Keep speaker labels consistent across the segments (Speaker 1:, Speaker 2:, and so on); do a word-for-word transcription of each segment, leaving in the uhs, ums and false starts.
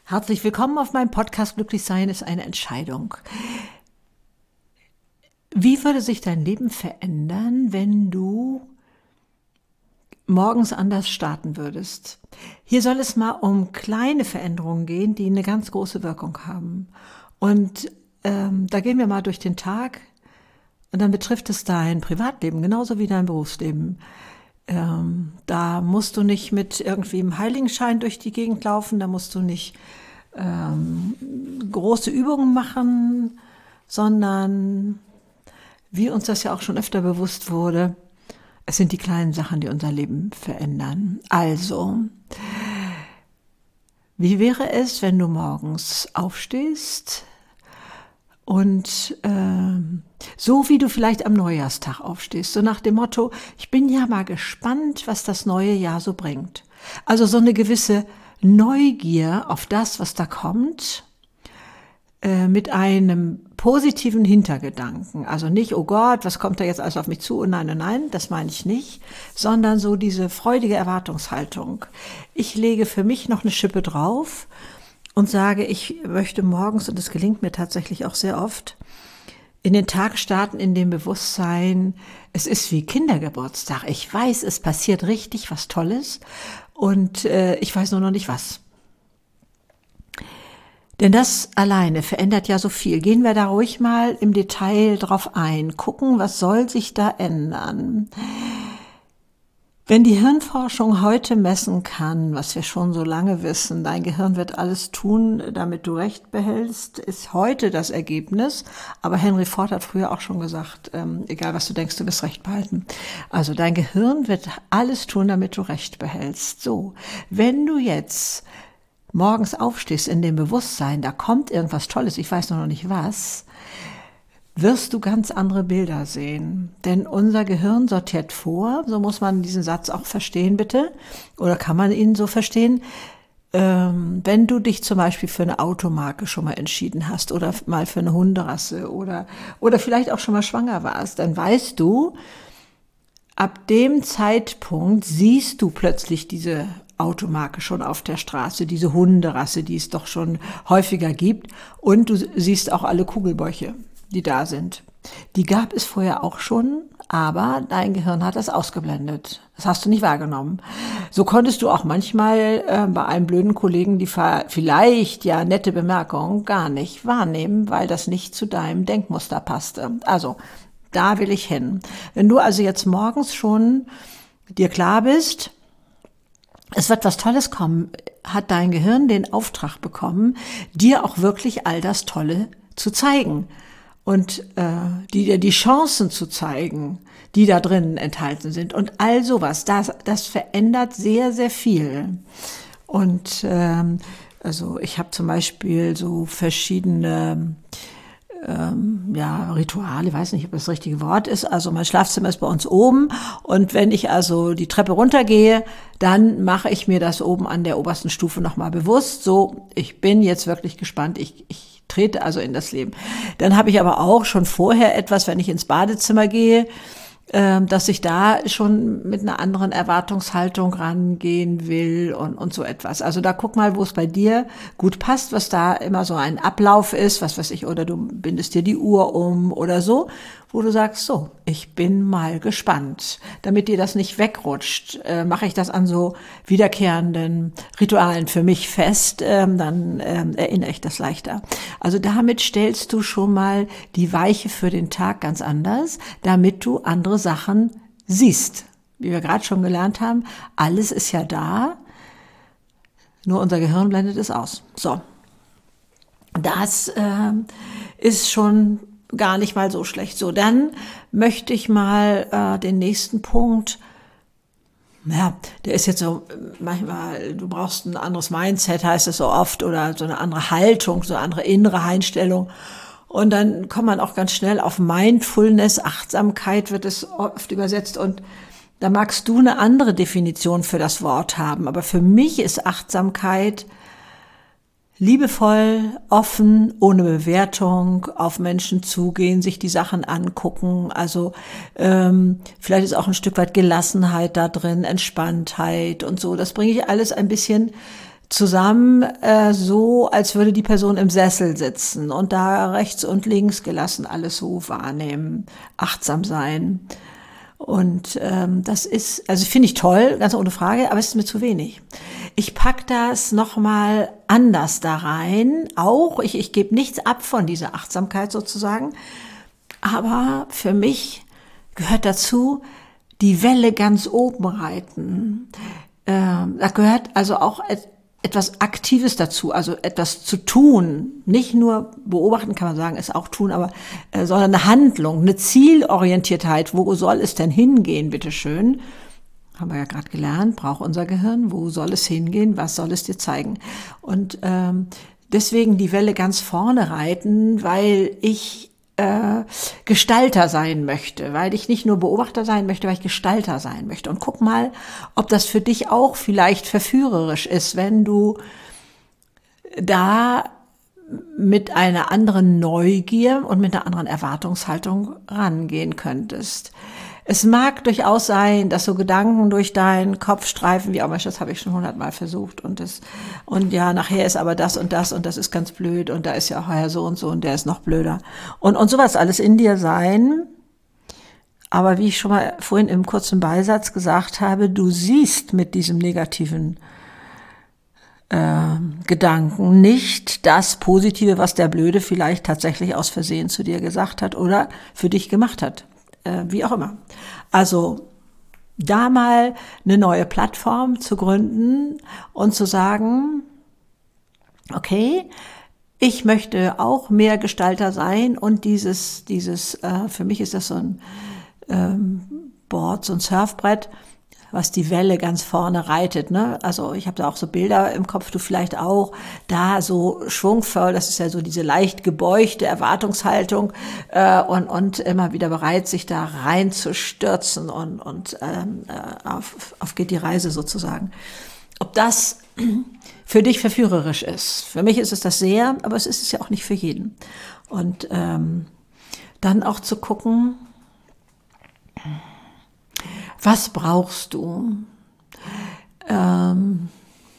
Speaker 1: Herzlich willkommen auf meinem Podcast Glücklich sein ist eine Entscheidung. Wie würde sich dein Leben verändern, wenn du morgens anders starten würdest? Hier soll es mal um kleine Veränderungen gehen, die eine ganz große Wirkung haben. Und ähm, da gehen wir mal durch den Tag und dann betrifft es dein Privatleben genauso wie dein Berufsleben. Ähm, da musst du nicht mit irgendwie einem Heiligenschein durch die Gegend laufen, da musst du nicht ähm, große Übungen machen, sondern wie uns das ja auch schon öfter bewusst wurde, es sind die kleinen Sachen, die unser Leben verändern. Also, wie wäre es, wenn du morgens aufstehst und äh, so wie du vielleicht am Neujahrstag aufstehst, so nach dem Motto, ich bin ja mal gespannt, was das neue Jahr so bringt. Also so eine gewisse Neugier auf das, was da kommt, äh, mit einem positiven Hintergedanken. Also nicht, oh Gott, was kommt da jetzt alles auf mich zu? Und nein, nein, nein, das meine ich nicht, sondern so diese freudige Erwartungshaltung. Ich lege für mich noch eine Schippe drauf und sage, ich möchte morgens, und das gelingt mir tatsächlich auch sehr oft, in den Tag starten in dem Bewusstsein, es ist wie Kindergeburtstag. Ich weiß, es passiert richtig was Tolles und äh, ich weiß nur noch nicht was. Denn das alleine verändert ja so viel. Gehen wir da ruhig mal im Detail drauf ein, gucken, was soll sich da ändern. Wenn die Hirnforschung heute messen kann, was wir schon so lange wissen, dein Gehirn wird alles tun, damit du Recht behältst, ist heute das Ergebnis. Aber Henry Ford hat früher auch schon gesagt, ähm, egal was du denkst, du wirst Recht behalten. Also dein Gehirn wird alles tun, damit du Recht behältst. So, wenn du jetzt morgens aufstehst in dem Bewusstsein, da kommt irgendwas Tolles, ich weiß noch nicht was, wirst du ganz andere Bilder sehen. Denn unser Gehirn sortiert vor, so muss man diesen Satz auch verstehen, bitte, oder kann man ihn so verstehen, ähm, wenn du dich zum Beispiel für eine Automarke schon mal entschieden hast oder mal für eine Hunderasse oder, oder vielleicht auch schon mal schwanger warst, dann weißt du, ab dem Zeitpunkt siehst du plötzlich diese Automarke schon auf der Straße, diese Hunderasse, die es doch schon häufiger gibt, und du siehst auch alle Kugelbäuche, die da sind. Die gab es vorher auch schon, aber dein Gehirn hat das ausgeblendet. Das hast du nicht wahrgenommen. So konntest du auch manchmal äh, bei einem blöden Kollegen die vielleicht ja nette Bemerkung gar nicht wahrnehmen, weil das nicht zu deinem Denkmuster passte. Also, da will ich hin. Wenn du also jetzt morgens schon dir klar bist, es wird was Tolles kommen, hat dein Gehirn den Auftrag bekommen, dir auch wirklich all das Tolle zu zeigen und äh, dir die Chancen zu zeigen, die da drinnen enthalten sind und all sowas. Das, das verändert sehr, sehr viel. Und ähm, also ich habe zum Beispiel so verschiedene Ähm, ja, Rituale, weiß nicht, ob das das richtige Wort ist. Also mein Schlafzimmer ist bei uns oben und wenn ich also die Treppe runtergehe, dann mache ich mir das oben an der obersten Stufe nochmal bewusst. So, ich bin jetzt wirklich gespannt, ich, ich trete also in das Leben. Dann habe ich aber auch schon vorher etwas, wenn ich ins Badezimmer gehe, dass ich da schon mit einer anderen Erwartungshaltung rangehen will und, und so etwas. Also da guck mal, wo es bei dir gut passt, was da immer so ein Ablauf ist, was weiß ich, oder du bindest dir die Uhr um oder so, wo du sagst, so, ich bin mal gespannt. Damit dir das nicht wegrutscht, äh, mache ich das an so wiederkehrenden Ritualen für mich fest, ähm, dann ähm, erinnere ich das leichter. Also damit stellst du schon mal die Weiche für den Tag ganz anders, damit du andere Sachen siehst. Wie wir gerade schon gelernt haben, alles ist ja da, nur unser Gehirn blendet es aus. So, das äh, ist schon gar nicht mal so schlecht. So, dann möchte ich mal äh, den nächsten Punkt, ja, der ist jetzt so, manchmal, du brauchst ein anderes Mindset, heißt es so oft, oder so eine andere Haltung, so eine andere innere Einstellung. Und dann kommt man auch ganz schnell auf Mindfulness, Achtsamkeit wird es oft übersetzt, und da magst du eine andere Definition für das Wort haben. Aber für mich ist Achtsamkeit liebevoll, offen, ohne Bewertung, auf Menschen zugehen, sich die Sachen angucken. Also ähm, vielleicht ist auch ein Stück weit Gelassenheit da drin, Entspanntheit und so. Das bringe ich alles ein bisschen zusammen äh, so, als würde die Person im Sessel sitzen und da rechts und links gelassen alles so wahrnehmen, achtsam sein. Und ähm, das ist, also finde ich toll, ganz ohne Frage, aber es ist mir zu wenig. Ich pack das nochmal anders da rein, auch, ich, ich gebe nichts ab von dieser Achtsamkeit sozusagen, aber für mich gehört dazu, die Welle ganz oben reiten. Ähm, da gehört also auch et- etwas Aktives dazu, also etwas zu tun. Nicht nur beobachten kann man sagen, ist auch tun, aber äh, sondern eine Handlung, eine Zielorientiertheit. Wo soll es denn hingehen, bitteschön? Haben wir ja gerade gelernt, braucht unser Gehirn. Wo soll es hingehen? Was soll es dir zeigen? Und ähm, deswegen die Welle ganz vorne reiten, weil ich äh, Gestalter sein möchte, weil ich nicht nur Beobachter sein möchte, weil ich Gestalter sein möchte. Und guck mal, ob das für dich auch vielleicht verführerisch ist, wenn du da mit einer anderen Neugier und mit einer anderen Erwartungshaltung rangehen könntest. Es mag durchaus sein, dass so Gedanken durch deinen Kopf streifen, wie auch Mensch, das habe ich schon hundertmal versucht und das, und ja, nachher ist aber das und das und das ist ganz blöd und da ist ja auch Herr so und so und der ist noch blöder. Und, und sowas alles in dir sein. Aber wie ich schon mal vorhin im kurzen Beisatz gesagt habe, du siehst mit diesem negativen äh, Gedanken nicht das Positive, was der Blöde vielleicht tatsächlich aus Versehen zu dir gesagt hat oder für dich gemacht hat. Wie auch immer. Also da mal eine neue Plattform zu gründen und zu sagen, okay, ich möchte auch mehr Gestalter sein und dieses, dieses, äh, für mich ist das so ein ähm, Board, so ein Surfbrett, was die Welle ganz vorne reitet, ne? Also ich habe da auch so Bilder im Kopf, du vielleicht auch, da so schwungvoll, das ist ja so diese leicht gebeugte Erwartungshaltung äh, und und immer wieder bereit, sich da reinzustürzen und und ähm, auf, auf geht die Reise sozusagen. Ob das für dich verführerisch ist, für mich ist es das sehr, aber es ist es ja auch nicht für jeden. Und ähm, dann auch zu gucken, was brauchst du? Ähm,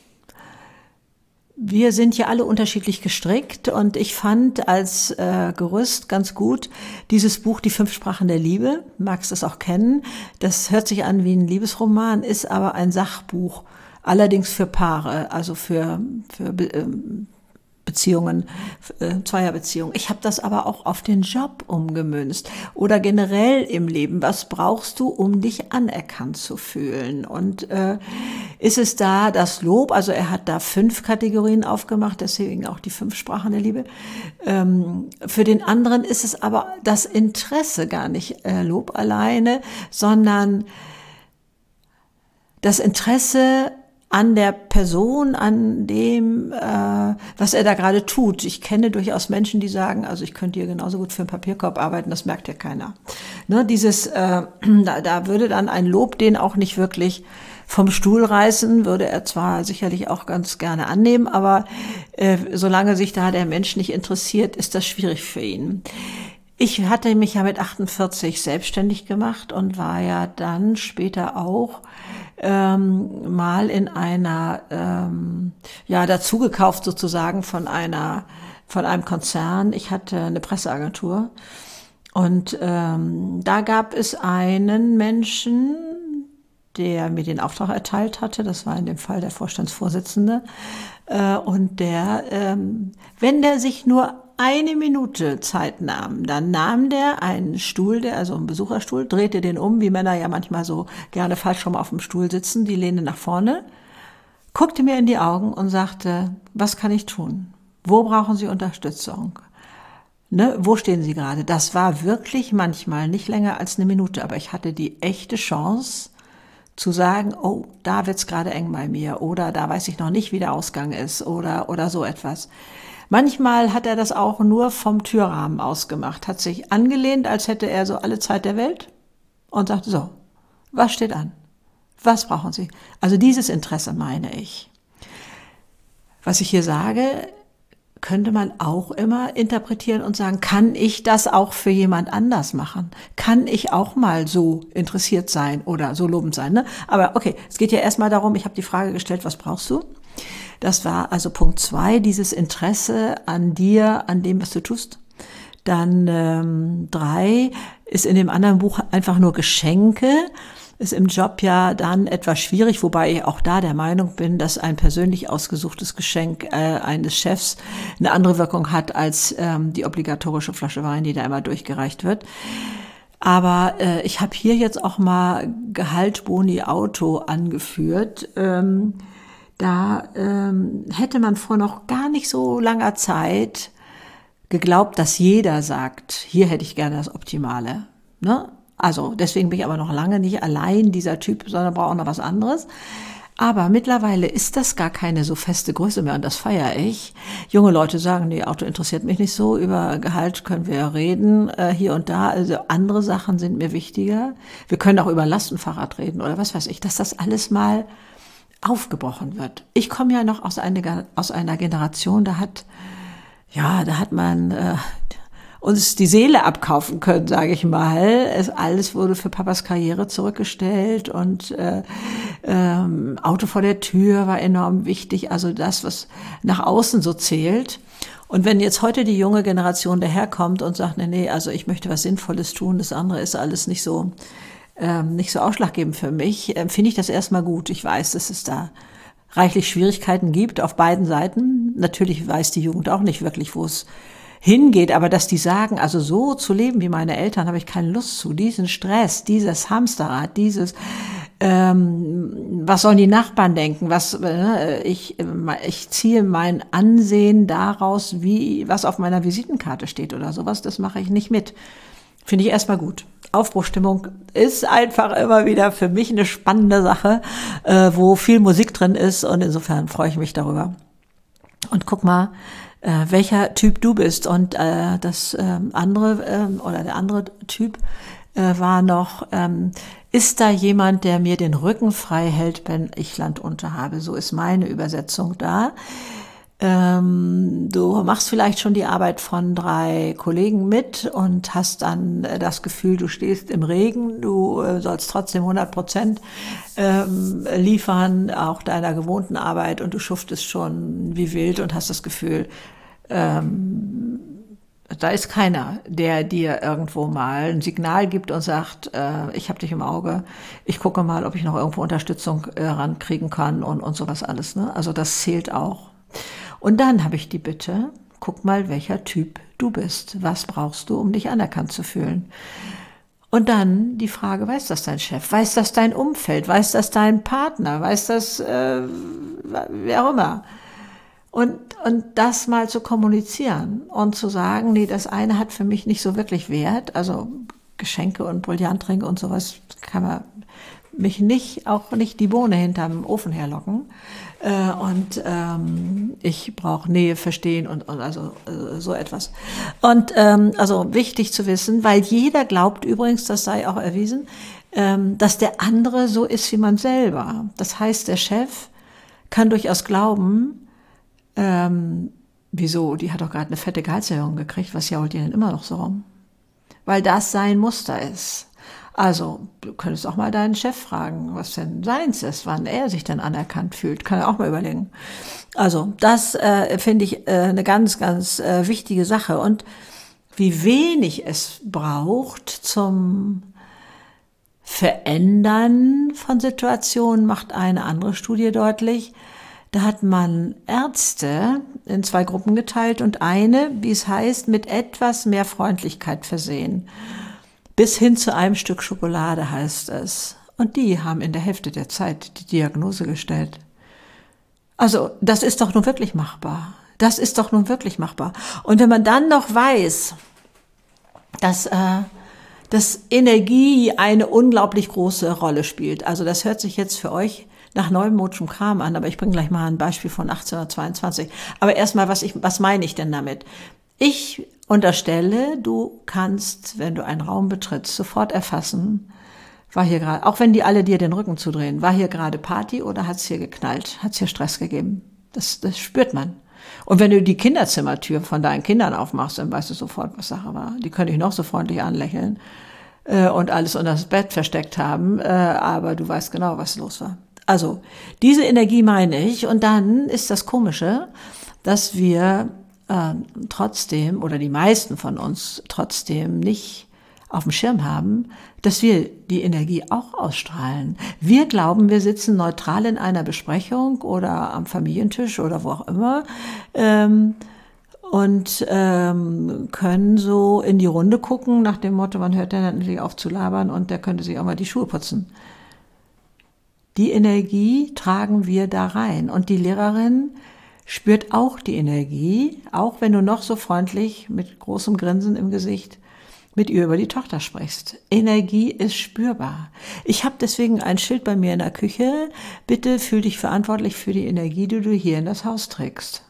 Speaker 1: wir sind ja alle unterschiedlich gestrickt und ich fand als äh, Gerüst ganz gut dieses Buch Die fünf Sprachen der Liebe. Magst es auch kennen. Das hört sich an wie ein Liebesroman, ist aber ein Sachbuch. Allerdings für Paare, also für, für ähm, Beziehungen, äh, Zweierbeziehungen. Ich habe das aber auch auf den Job umgemünzt oder generell im Leben. Was brauchst du, um dich anerkannt zu fühlen? Und äh, ist es da das Lob? Also er hat da fünf Kategorien aufgemacht, deswegen auch die fünf Sprachen der Liebe. Ähm, für den anderen ist es aber das Interesse gar nicht äh, Lob alleine, sondern das Interesse an der Person, an dem, äh, was er da gerade tut. Ich kenne durchaus Menschen, die sagen, also ich könnte hier genauso gut für einen Papierkorb arbeiten, das merkt ja keiner. Ne, dieses, äh, da, da würde dann ein Lob den auch nicht wirklich vom Stuhl reißen, würde er zwar sicherlich auch ganz gerne annehmen, aber äh, solange sich da der Mensch nicht interessiert, ist das schwierig für ihn. Ich hatte mich ja mit achtundvierzig selbstständig gemacht und war ja dann später auch ähm, mal in einer, ähm, ja, dazugekauft sozusagen von einer, von einem Konzern. Ich hatte eine Presseagentur und ähm, da gab es einen Menschen, der mir den Auftrag erteilt hatte. Das war in dem Fall der Vorstandsvorsitzende. Äh, und der, ähm, wenn der sich nur eine Minute Zeit nahm, dann nahm der einen Stuhl, der, also einen Besucherstuhl, drehte den um, wie Männer ja manchmal so gerne falsch rum auf dem Stuhl sitzen, die Lehne nach vorne, guckte mir in die Augen und sagte, was kann ich tun? Wo brauchen Sie Unterstützung? Ne, wo stehen Sie gerade? Das war wirklich manchmal nicht länger als eine Minute, aber ich hatte die echte Chance zu sagen, oh, da wird's gerade eng bei mir oder da weiß ich noch nicht, wie der Ausgang ist oder oder so etwas. Manchmal hat er das auch nur vom Türrahmen aus gemacht, hat sich angelehnt, als hätte er so alle Zeit der Welt und sagte, so, was steht an? Was brauchen Sie? Also dieses Interesse meine ich. Was ich hier sage, könnte man auch immer interpretieren und sagen, kann ich das auch für jemand anders machen? Kann ich auch mal so interessiert sein oder so lobend sein? Ne? Aber okay, es geht ja erstmal darum, ich habe die Frage gestellt, was brauchst du? Das war also Punkt zwei, dieses Interesse an dir, an dem, was du tust. Dann ähm, drei ist in dem anderen Buch einfach nur Geschenke. Ist im Job ja dann etwas schwierig, wobei ich auch da der Meinung bin, dass ein persönlich ausgesuchtes Geschenk äh, eines Chefs eine andere Wirkung hat als ähm, die obligatorische Flasche Wein, die da immer durchgereicht wird. Aber äh, ich habe hier jetzt auch mal Gehalt, Boni, Auto angeführt. Ähm, da ähm, hätte man vor noch gar nicht so langer Zeit geglaubt, dass jeder sagt, hier hätte ich gerne das Optimale, ne? Also deswegen bin ich aber noch lange nicht allein dieser Typ, sondern brauche auch noch was anderes. Aber mittlerweile ist das gar keine so feste Größe mehr und das feiere ich. Junge Leute sagen, nee, Auto interessiert mich nicht so, über Gehalt können wir ja reden, äh, hier und da. Also andere Sachen sind mir wichtiger. Wir können auch über Lastenfahrrad reden oder was weiß ich, dass das alles mal aufgebrochen wird. Ich komme ja noch aus einer, aus einer Generation, da hat, ja, da hat man äh, uns die Seele abkaufen können, sage ich mal. Es, alles wurde für Papas Karriere zurückgestellt und äh, ähm, Auto vor der Tür war enorm wichtig. Also das, was nach außen so zählt. Und wenn jetzt heute die junge Generation daherkommt und sagt, nee, nee, also ich möchte was Sinnvolles tun, das andere ist alles nicht so ähm, nicht so ausschlaggebend für mich, äh, finde ich das erstmal gut. Ich weiß, dass es da reichlich Schwierigkeiten gibt auf beiden Seiten. Natürlich weiß die Jugend auch nicht wirklich, wo es hingeht, aber dass die sagen, also so zu leben wie meine Eltern, habe ich keine Lust zu. Diesen Stress, dieses Hamsterrad, dieses, ähm, was sollen die Nachbarn denken? Was, äh, ich, ich ziehe mein Ansehen daraus, wie was auf meiner Visitenkarte steht oder sowas. Das mache ich nicht mit. Finde ich erstmal gut. Aufbruchstimmung ist einfach immer wieder für mich eine spannende Sache, äh, wo viel Musik drin ist und insofern freue ich mich darüber. Und guck mal, äh, welcher Typ du bist. Und äh, das äh, andere äh, oder der andere Typ äh, war noch, ähm, ist da jemand, der mir den Rücken frei hält, wenn ich Land unter habe? So ist meine Übersetzung da. Ähm, du machst vielleicht schon die Arbeit von drei Kollegen mit und hast dann äh, das Gefühl, du stehst im Regen, du äh, sollst trotzdem hundert Prozent ähm, liefern, auch deiner gewohnten Arbeit und du schuftest schon wie wild und hast das Gefühl, ähm, da ist keiner, der dir irgendwo mal ein Signal gibt und sagt, äh, ich habe dich im Auge, ich gucke mal, ob ich noch irgendwo Unterstützung äh, rankriegen kann und, und sowas alles, ne? Also das zählt auch. Und dann habe ich die Bitte, guck mal, welcher Typ du bist. Was brauchst du, um dich anerkannt zu fühlen? Und dann die Frage, weiß das dein Chef? Weiß das dein Umfeld? Weiß das dein Partner? Weiß das, äh, wer auch immer? Und, und das mal zu kommunizieren und zu sagen, nee, das eine hat für mich nicht so wirklich Wert. Also Geschenke und Brillantringe und sowas kann man mich nicht, auch nicht die Bohne hinterm Ofen herlocken. Äh, und ähm, ich brauche Nähe, Verstehen und, und also äh, so etwas. Und ähm, also wichtig zu wissen, weil jeder glaubt übrigens, das sei auch erwiesen, ähm, dass der andere so ist wie man selber. Das heißt, der Chef kann durchaus glauben, ähm, wieso, die hat doch gerade eine fette Gehaltserhöhung gekriegt, was jault ihr denn immer noch so rum? Weil das sein Muster ist. Also, du könntest auch mal deinen Chef fragen, was denn seins ist, wann er sich denn anerkannt fühlt. Kann er auch mal überlegen. Also, das äh, finde ich äh, eine ganz, ganz äh, wichtige Sache. Und wie wenig es braucht zum Verändern von Situationen, macht eine andere Studie deutlich. Da hat man Ärzte in zwei Gruppen geteilt und eine, wie es heißt, mit etwas mehr Freundlichkeit versehen. Bis hin zu einem Stück Schokolade heißt es. Und die haben in der Hälfte der Zeit die Diagnose gestellt. Also, das ist doch nun wirklich machbar. Das ist doch nun wirklich machbar. Und wenn man dann noch weiß, dass, äh, dass Energie eine unglaublich große Rolle spielt. Also, das hört sich jetzt für euch nach neumodischem Kram an, aber ich bringe gleich mal ein Beispiel von achtzehnhundertzweiundzwanzig. Aber erstmal, was ich, was meine ich denn damit? Ich unterstelle, du kannst, wenn du einen Raum betrittst, sofort erfassen, war hier gerade, auch wenn die alle dir den Rücken zudrehen, war hier gerade Party oder hat's hier geknallt, hat's hier Stress gegeben? Das, das spürt man. Und wenn du die Kinderzimmertür von deinen Kindern aufmachst, dann weißt du sofort, was Sache war. Die können dich noch so freundlich anlächeln äh, und alles unter das Bett versteckt haben, äh, aber du weißt genau, was los war. Also diese Energie meine ich. Und dann ist das Komische, dass wir äh, trotzdem, oder die meisten von uns trotzdem nicht auf dem Schirm haben, dass wir die Energie auch ausstrahlen. Wir glauben, wir sitzen neutral in einer Besprechung oder am Familientisch oder wo auch immer ähm, und ähm, können so in die Runde gucken nach dem Motto, man hört dann endlich auf zu labern und der könnte sich auch mal die Schuhe putzen. Die Energie tragen wir da rein und die Lehrerin spürt auch die Energie, auch wenn du noch so freundlich mit großem Grinsen im Gesicht mit ihr über die Tochter sprichst. Energie ist spürbar. Ich habe deswegen ein Schild bei mir in der Küche. Bitte fühl dich verantwortlich für die Energie, die du hier in das Haus trägst.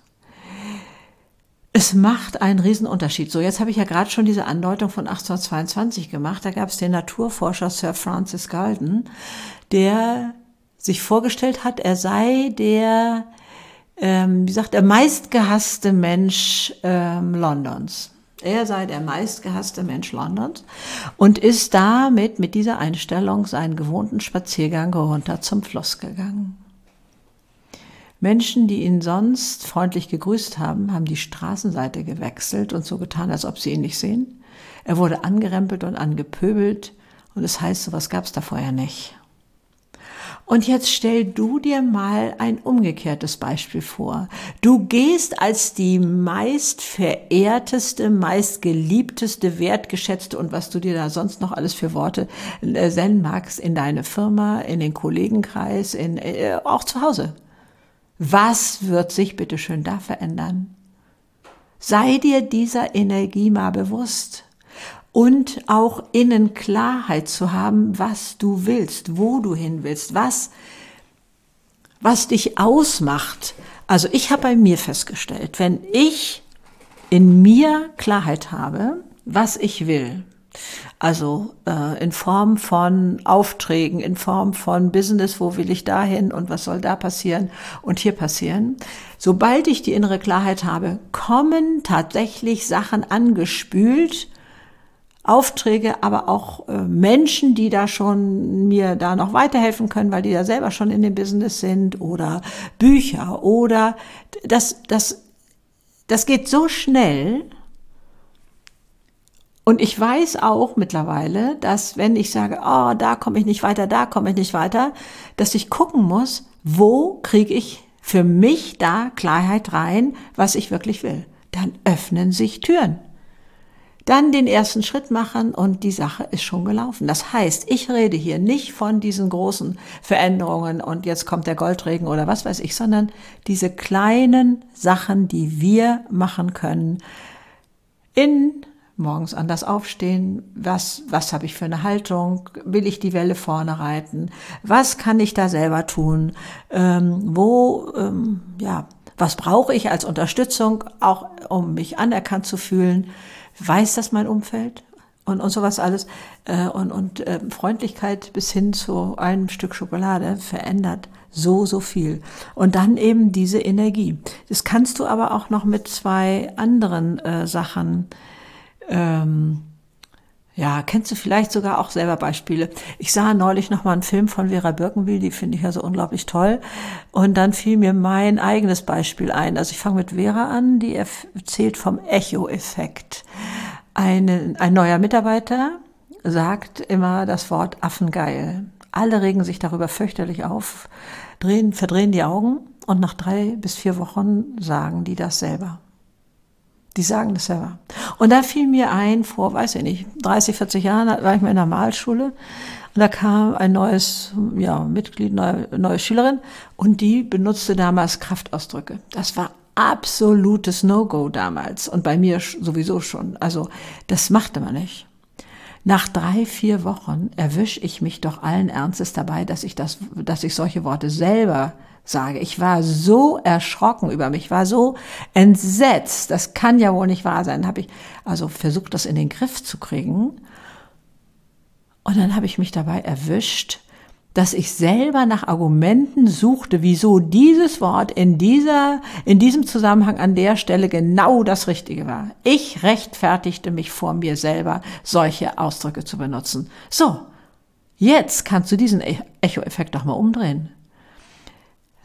Speaker 1: Es macht einen Riesenunterschied. So, jetzt habe ich ja gerade schon diese Andeutung von achtzehnhundertzweiundzwanzig gemacht. Da gab es den Naturforscher Sir Francis Galton, der sich vorgestellt hat, er sei der, ähm, wie sagt, der meistgehasste Mensch ähm, Londons. Er sei der meistgehasste Mensch Londons und ist damit mit dieser Einstellung seinen gewohnten Spaziergang runter zum Fluss gegangen. Menschen, die ihn sonst freundlich gegrüßt haben, haben die Straßenseite gewechselt und so getan, als ob sie ihn nicht sehen. Er wurde angerempelt und angepöbelt und es heißt, sowas gab es da vorher nicht. Und jetzt stell du dir mal ein umgekehrtes Beispiel vor. Du gehst als die meist verehrteste, meist geliebteste, wertgeschätzte und was du dir da sonst noch alles für Worte äh, senden magst, in deine Firma, in den Kollegenkreis, in, äh, auch zu Hause. Was wird sich bitte schön da verändern? Sei dir dieser Energie mal bewusst. Und auch innen Klarheit zu haben, was du willst, wo du hin willst, was, was dich ausmacht. Also ich habe bei mir festgestellt, wenn ich in mir Klarheit habe, was ich will, also äh, in Form von Aufträgen, in Form von Business, wo will ich dahin und was soll da passieren und hier passieren. Sobald ich die innere Klarheit habe, kommen tatsächlich Sachen angespült, Aufträge, aber auch äh, Menschen, die da schon mir da noch weiterhelfen können, weil die da selber schon in dem Business sind oder Bücher oder das, das, das geht so schnell. Und ich weiß auch mittlerweile, dass wenn ich sage, oh, da komme ich nicht weiter, da komme ich nicht weiter, dass ich gucken muss, wo kriege ich für mich da Klarheit rein, was ich wirklich will. Dann öffnen sich Türen. Dann den ersten Schritt machen und die Sache ist schon gelaufen. Das heißt, ich rede hier nicht von diesen großen Veränderungen und jetzt kommt der Goldregen oder was weiß ich, sondern diese kleinen Sachen, die wir machen können. In morgens anders aufstehen, was, was habe ich für eine Haltung, will ich die Welle vorne reiten, was kann ich da selber tun, ähm, wo, ähm, ja, was brauche ich als Unterstützung, auch um mich anerkannt zu fühlen. Weiß das mein Umfeld und, und sowas alles äh, und, und äh, Freundlichkeit bis hin zu einem Stück Schokolade verändert so, so viel. Und dann eben diese Energie. Das kannst du aber auch noch mit zwei anderen äh, Sachen, ähm, ja, kennst du vielleicht sogar auch selber Beispiele. Ich sah neulich noch mal einen Film von Vera Birkenbiel, die finde ich ja so unglaublich toll. Und dann fiel mir mein eigenes Beispiel ein. Also ich fange mit Vera an, die erzählt vom Echo-Effekt. Eine, ein neuer Mitarbeiter sagt immer das Wort Affengeil. Alle regen sich darüber fürchterlich auf, drehen, verdrehen die Augen und nach drei bis vier Wochen sagen die das selber. Die sagen das selber. Und da fiel mir ein, vor, weiß ich nicht, dreißig, vierzig Jahren war ich mal in der Malschule und da kam ein neues ja, Mitglied, neue, neue Schülerin und die benutzte damals Kraftausdrücke. Das war absolutes No-Go damals und bei mir sowieso schon. Also das machte man nicht. Nach drei, vier Wochen erwische ich mich doch allen Ernstes dabei, dass ich das, dass ich solche Worte selber sage. Ich war so erschrocken über mich, war so entsetzt. Das kann ja wohl nicht wahr sein. Habe ich also versucht, das in den Griff zu kriegen. Und dann habe ich mich dabei erwischt, dass ich selber nach Argumenten suchte, wieso dieses Wort in dieser, in diesem Zusammenhang an der Stelle genau das Richtige war. Ich rechtfertigte mich vor mir selber, solche Ausdrücke zu benutzen. So, jetzt kannst du diesen Echo-Effekt doch mal umdrehen.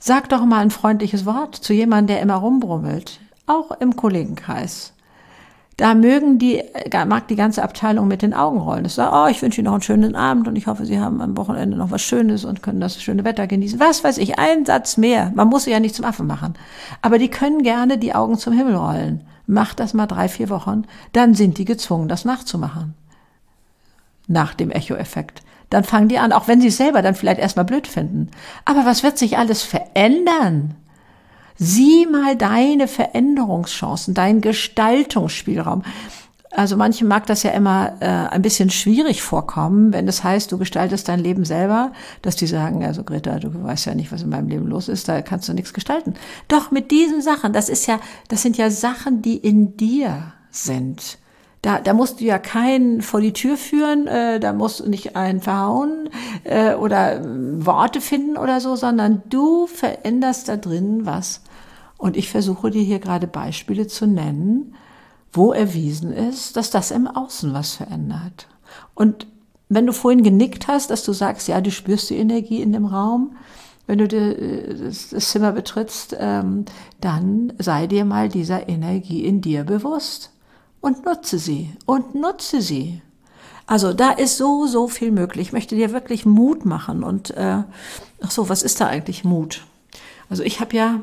Speaker 1: Sag doch mal ein freundliches Wort zu jemandem, der immer rumbrummelt, auch im Kollegenkreis. Da mögen die, mag die ganze Abteilung mit den Augen rollen. Es sagt, oh, ich wünsche Ihnen noch einen schönen Abend und ich hoffe, Sie haben am Wochenende noch was Schönes und können das schöne Wetter genießen. Was weiß ich, ein Satz mehr. Man muss sie ja nicht zum Affen machen. Aber die können gerne die Augen zum Himmel rollen. Macht das mal drei, vier Wochen, dann sind die gezwungen, das nachzumachen. Nach dem Echo-Effekt. Dann fangen die an, auch wenn sie es selber dann vielleicht erstmal blöd finden. Aber was wird sich alles verändern? Sieh mal deine Veränderungschancen, deinen Gestaltungsspielraum. Also manchen mag das ja immer äh, ein bisschen schwierig vorkommen, wenn das heißt, du gestaltest dein Leben selber, dass die sagen, also Greta, du weißt ja nicht, was in meinem Leben los ist, da kannst du nichts gestalten. Doch mit diesen Sachen, das ist ja, das sind ja Sachen, die in dir sind. Da, da musst du ja keinen vor die Tür führen, äh, da musst du nicht einen verhauen äh, oder äh, Worte finden oder so, sondern du veränderst da drin was. Und ich versuche dir hier gerade Beispiele zu nennen, wo erwiesen ist, dass das im Außen was verändert. Und wenn du vorhin genickt hast, dass du sagst, ja, du spürst die Energie in dem Raum, wenn du das Zimmer betrittst, ähm, dann sei dir mal dieser Energie in dir bewusst. Und nutze sie. Und nutze sie. Also da ist so, so viel möglich. Ich möchte dir wirklich Mut machen. Und äh, ach so, was ist da eigentlich Mut? Also ich habe ja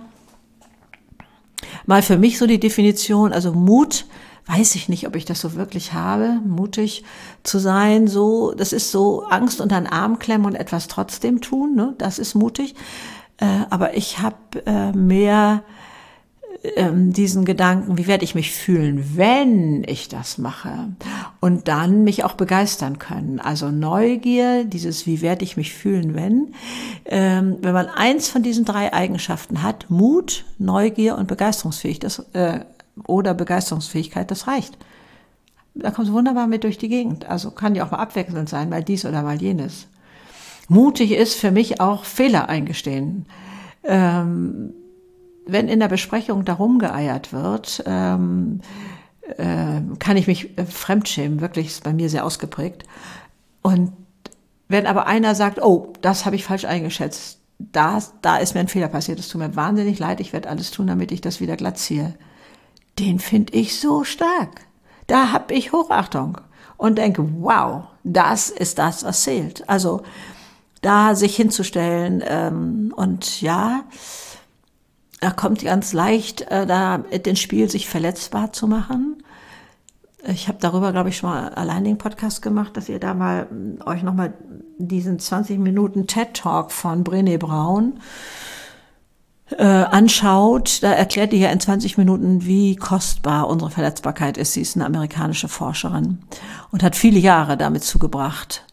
Speaker 1: mal für mich so die Definition, also Mut, weiß ich nicht, ob ich das so wirklich habe, mutig zu sein, so, das ist so Angst unter den Arm klemmen und etwas trotzdem tun, ne? Das ist mutig. Äh, aber ich habe äh, mehr diesen Gedanken, wie werde ich mich fühlen, wenn ich das mache? Und dann mich auch begeistern können. Also Neugier, dieses wie werde ich mich fühlen, wenn? Ähm, wenn man eins von diesen drei Eigenschaften hat, Mut, Neugier und Begeisterungsfähigkeit, das, äh, oder Begeisterungsfähigkeit, das reicht. Da kommst du wunderbar mit durch die Gegend. Also kann ja auch mal abwechselnd sein, mal dies oder mal jenes. Mutig ist für mich auch Fehler eingestehen. Ähm, Wenn in der Besprechung darum geeiert wird, ähm, äh, kann ich mich äh, fremdschämen, wirklich ist bei mir sehr ausgeprägt. Und wenn aber einer sagt, oh, das habe ich falsch eingeschätzt, da, da ist mir ein Fehler passiert, es tut mir wahnsinnig leid, ich werde alles tun, damit ich das wieder glatt ziehe, den finde ich so stark. Da habe ich Hochachtung und denke, wow, das ist das, was zählt. Also da sich hinzustellen ähm, und ja, da kommt ganz leicht, äh, da den Spiel sich verletzbar zu machen. Ich habe darüber, glaube ich, schon mal allein den Podcast gemacht, dass ihr da mal euch nochmal diesen zwanzig Minuten TED-Talk von Brené Brown äh, anschaut. Da erklärt die ja in zwanzig Minuten, wie kostbar unsere Verletzbarkeit ist. Sie ist eine amerikanische Forscherin und hat viele Jahre damit zugebracht.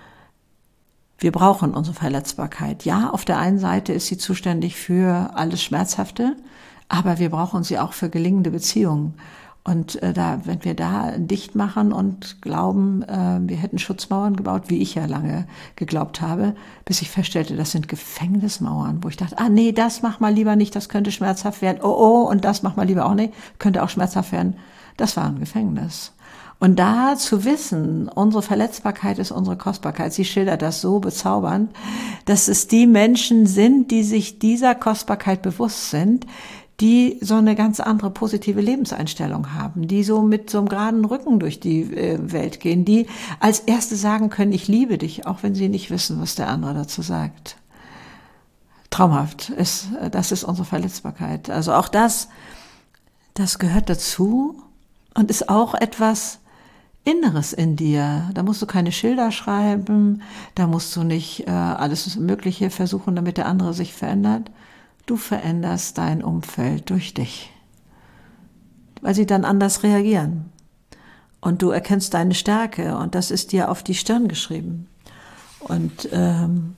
Speaker 1: Wir brauchen unsere Verletzbarkeit. Ja, auf der einen Seite ist sie zuständig für alles Schmerzhafte, aber wir brauchen sie auch für gelingende Beziehungen. Und äh, da, wenn wir da dicht machen und glauben, äh, wir hätten Schutzmauern gebaut, wie ich ja lange geglaubt habe, bis ich feststellte, das sind Gefängnismauern, wo ich dachte, ah nee, das mach mal lieber nicht, das könnte schmerzhaft werden. Oh oh, und das mach mal lieber auch nicht, könnte auch schmerzhaft werden. Das war ein Gefängnis. Und da zu wissen, unsere Verletzbarkeit ist unsere Kostbarkeit, sie schildert das so bezaubernd, dass es die Menschen sind, die sich dieser Kostbarkeit bewusst sind, die so eine ganz andere positive Lebenseinstellung haben, die so mit so einem geraden Rücken durch die äh, Welt gehen, die als Erste sagen können, ich liebe dich, auch wenn sie nicht wissen, was der andere dazu sagt. Traumhaft, ist, das ist unsere Verletzbarkeit. Also auch das, das gehört dazu und ist auch etwas Inneres in dir. Da musst du keine Schilder schreiben, da musst du nicht äh, alles Mögliche versuchen, damit der andere sich verändert. Du veränderst dein Umfeld durch dich, weil sie dann anders reagieren. Und du erkennst deine Stärke und das ist dir auf die Stirn geschrieben. Und ähm,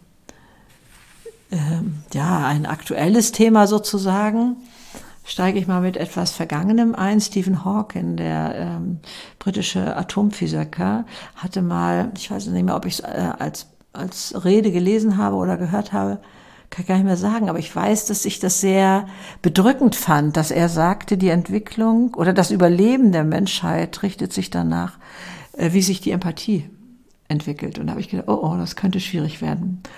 Speaker 1: ähm, ja, ein aktuelles Thema sozusagen, steige ich mal mit etwas Vergangenem ein. Stephen Hawking, der ähm, britische Atomphysiker, hatte mal, ich weiß nicht mehr, ob ich es äh, als, als Rede gelesen habe oder gehört habe, kann ich gar nicht mehr sagen, aber ich weiß, dass ich das sehr bedrückend fand, dass er sagte, die Entwicklung oder das Überleben der Menschheit richtet sich danach, äh, wie sich die Empathie entwickelt. Und da habe ich gedacht, oh, oh, das könnte schwierig werden.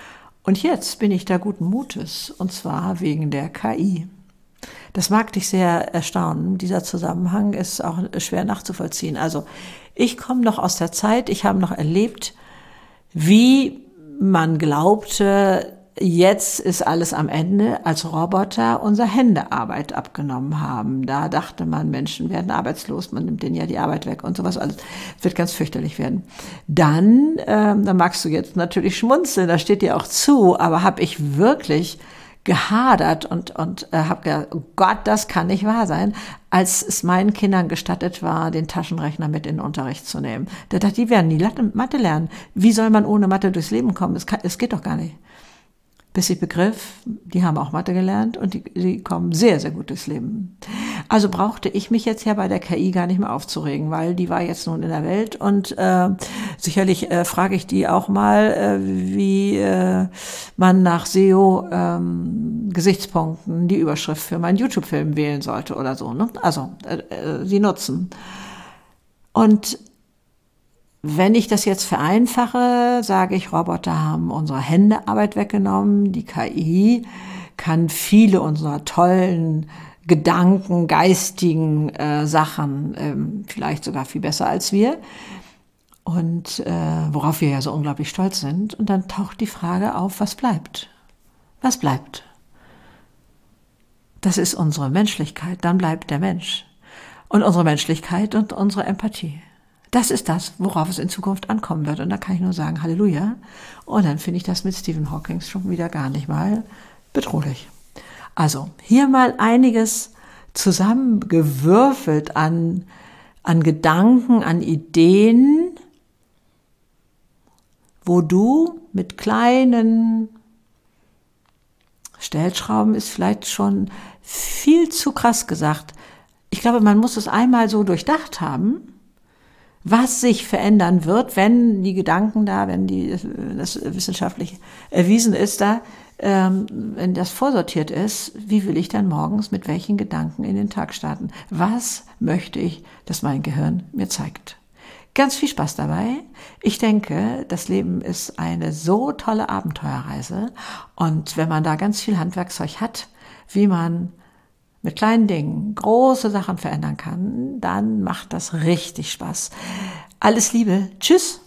Speaker 1: Und jetzt bin ich da guten Mutes, und zwar wegen der K I. Das mag dich sehr erstaunen. Dieser Zusammenhang ist auch schwer nachzuvollziehen. Also ich komme noch aus der Zeit, ich habe noch erlebt, wie man glaubte, jetzt ist alles am Ende, als Roboter unsere Händearbeit abgenommen haben. Da dachte man, Menschen werden arbeitslos, man nimmt denen ja die Arbeit weg und sowas alles. Wird ganz fürchterlich werden. Dann, ähm, da magst du jetzt natürlich schmunzeln, da steht dir auch zu, aber habe ich wirklich gehadert und, und äh, habe gedacht, oh Gott, das kann nicht wahr sein, als es meinen Kindern gestattet war, den Taschenrechner mit in den Unterricht zu nehmen. Da dachte ich, die werden nie Mathe lernen. Wie soll man ohne Mathe durchs Leben kommen? Es, kann, es geht doch gar nicht. Bis ich begriff, die haben auch Mathe gelernt und die, die kommen sehr, sehr gut durchs Leben. Also brauchte ich mich jetzt ja bei der K I gar nicht mehr aufzuregen, weil die war jetzt nun in der Welt und äh, sicherlich äh, frage ich die auch mal, äh, wie äh, man nach S E O-Gesichtspunkten ähm, die Überschrift für meinen YouTube-Film wählen sollte oder so. Ne? Also äh, äh, sie nutzen. Und wenn ich das jetzt vereinfache, sage ich, Roboter haben unsere Händearbeit weggenommen. Die K I kann viele unserer tollen Gedanken, geistigen äh, Sachen, ähm, vielleicht sogar viel besser als wir. Und äh, worauf wir ja so unglaublich stolz sind. Und dann taucht die Frage auf, was bleibt? Was bleibt? Das ist unsere Menschlichkeit. Dann bleibt der Mensch. Und unsere Menschlichkeit und unsere Empathie. Das ist das, worauf es in Zukunft ankommen wird. Und da kann ich nur sagen, Halleluja. Und dann finde ich das mit Stephen Hawking schon wieder gar nicht mal bedrohlich. Also hier mal einiges zusammengewürfelt an, an Gedanken, an Ideen, wo du mit kleinen Stellschrauben, ist vielleicht schon viel zu krass gesagt. Ich glaube, man muss es einmal so durchdacht haben, was sich verändern wird, wenn die Gedanken da, wenn die, das wissenschaftlich erwiesen ist da, ähm, wenn das vorsortiert ist, wie will ich dann morgens mit welchen Gedanken in den Tag starten? Was möchte ich, dass mein Gehirn mir zeigt? Ganz viel Spaß dabei. Ich denke, das Leben ist eine so tolle Abenteuerreise und wenn man da ganz viel Handwerkszeug hat, wie man mit kleinen Dingen große Sachen verändern kann, dann macht das richtig Spaß. Alles Liebe. Tschüss.